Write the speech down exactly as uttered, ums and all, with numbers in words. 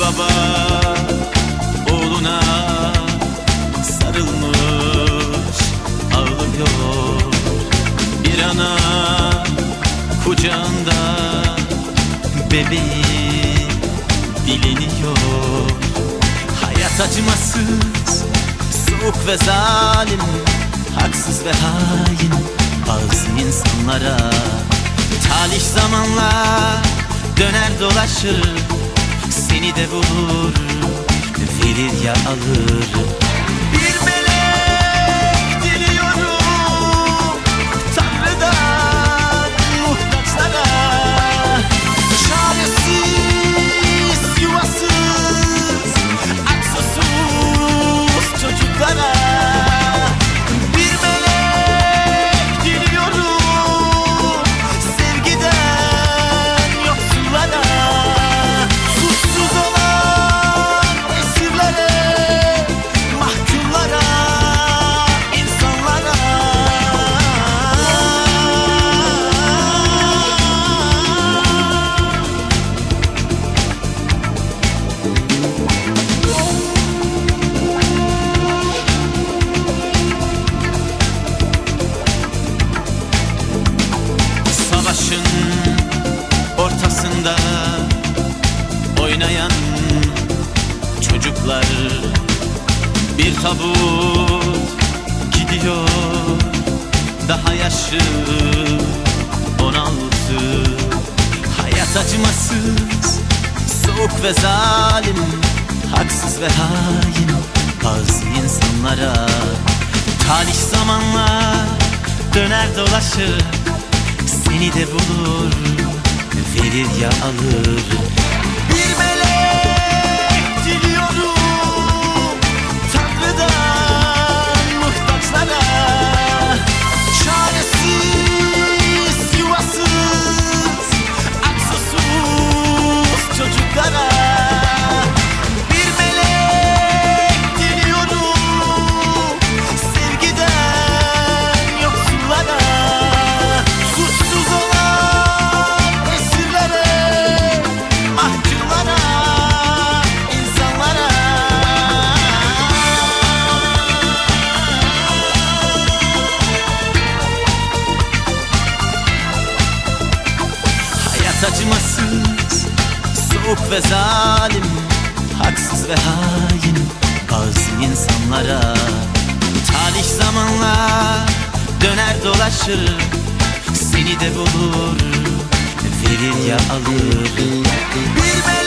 baba oğluna sarılmış ağlıyor. Bir ana kucağında bebeği dileniyor. Hayat acımasız, soğuk ve zalim, haksız ve hain bazı insanlara. Talih zamanla döner dolaşır, seni de bulur, verir ya alır. Bir melek diliyorum Tanrı'dan muhtaçlara, çaresiz, yuvasız, aksosuz çocuklara. Bir melek diliyorum sevgiden yoksullara, suçsuz olan esirlere, mahkumlara, insanlara. Savaşın ortasında oynayan çocuklar, bir tabut gidiyor, daha yaşı on altı. Hayat acımasız, soğuk ve zalim, haksız ve hain bazı insanlara. Talih zamanla döner dolaşır, seni de bulur, verir ya alır. Bir melek diliyorum Tanrı'dan muhtaçlara, çaresiz, yuvasız, aksosuz çocuklara. Bir melek diliyorum sevgiden yoksullara, suçsuz olan esirlere, mahkumlara, insanlara. Hayat acımasız, soğuk ve zalim, haksız ve hain bazı insanlara. Talih zamanla döner dolaşır, seni de bulur, verir ya alır. Bir melek